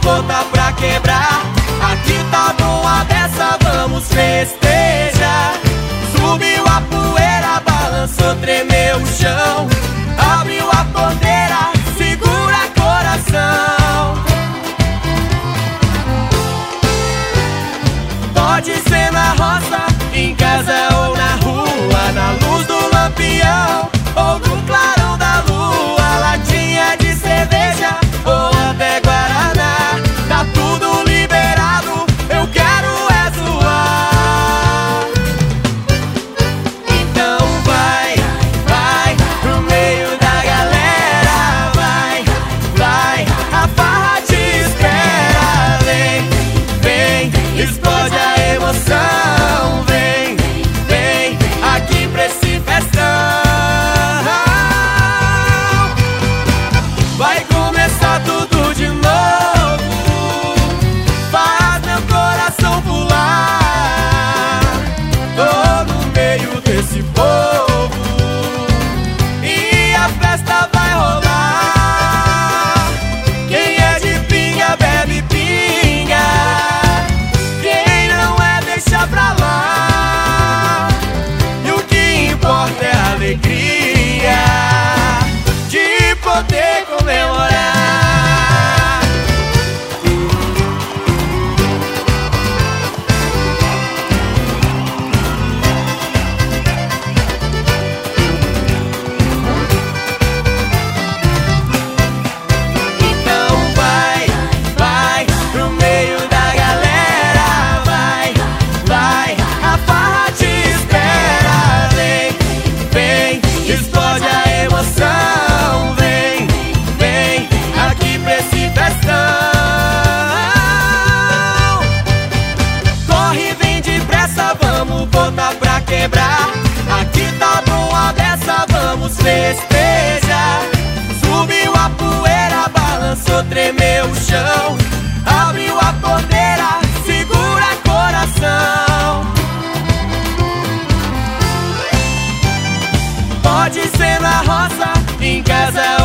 botar pra quebrar. Aqui tá bom a beça, vamos festejar. Subiu a poeira, balançou, tremeu o chão. Abriu a porteira, segura coração. Pode ser na roça, em casa ou na rua, na luz do lampião ou no clarão da lua. Latinha de cerveja ou até guaraná, tá tudo liberado, eu quero é zoar. Então vai, vai pro meio da galera, vai, vai, a farra te espera. Vem, vem, explode a emoção, vem, vem aqui pra esse festão. Vai começar tudo de novo, faz meu coração pular. Tô no meio desse povo e a festa vai rolar. Quem é de pinga bebe pinga, quem não é deixa pra lá. E o que importa é a alegria de poder comemorar. Então vai, vai pro meio da galera, vai, vai, a farra te espera. Vem, vem, explode a emoção, vem, vem aqui pra esse festão. Corre, vem depressa, vamos botar pra quebrar. Aqui tá bom a beça, vamos festejar. Subiu a poeira, balançou, tremeu o chão. Abriu a porteira, segura coração. Pode ser na roça, em casa